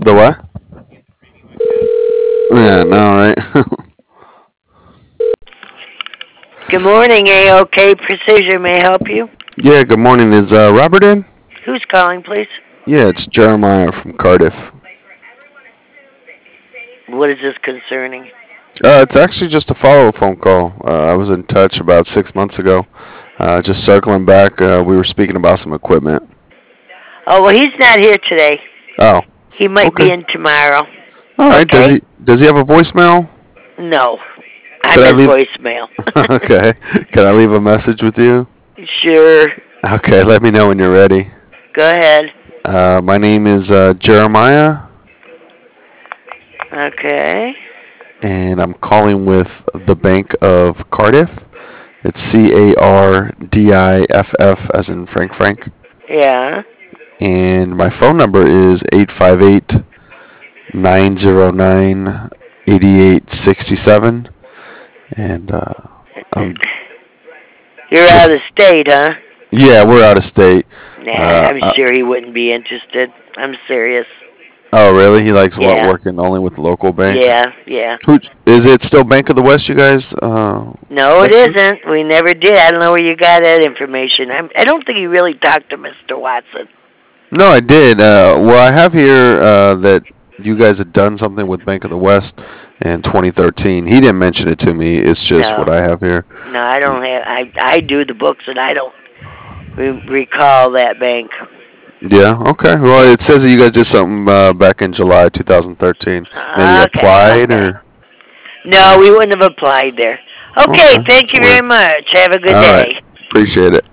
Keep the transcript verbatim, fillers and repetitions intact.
The what? Yeah, no, right? Good morning, A O K Precision. May I help you? Yeah, good morning. Is uh, Robert in? Who's calling, please? Yeah, it's Jeremiah from Cardiff. What is this concerning? Uh, it's actually just a follow-up phone call. Uh, I was in touch about six months ago. Uh, just circling back, uh, we were speaking about some equipment. Oh, well, he's not here today. Oh, He might okay. be in tomorrow. All right. Does Okay? he does he have a voicemail? No. I'm Could I his leave? voicemail. Okay. Can I leave a message with you? Sure. Okay. Let me know when you're ready. Go ahead. Uh, my name is uh, Jeremiah, Okay. and I'm calling with the Bank of Cardiff. It's C A R D I F F as in Frank Frank. Yeah. And my phone number is eight five eight, nine zero nine, eight eight six seven. And uh, I'm You're out of just, state, huh? yeah, we're out of state. Nah, Uh, I'm uh, sure he wouldn't be interested. I'm serious. oh, really? He likes what, Yeah. working only with local banks? Yeah, yeah. Who is it? Still Bank of the West? You guys? Uh, No, it bank with? isn't. We never did. I don't know where you got that information. I'm, I don't think you really talked to Mister Watson. No, I did. Uh, well, I have here uh, that you guys had done something with Bank of the West in twenty thirteen. He didn't mention it to me. It's just No, what I have here. no, I don't have. I I do the books, and I don't re- recall that bank. Yeah. Okay. Well, it says that you guys did something uh, back in July twenty thirteen. Maybe Okay, applied okay. or. No, we wouldn't have applied there. Okay, Okay. thank you very Weird. much. Have a good All right. day. Appreciate it.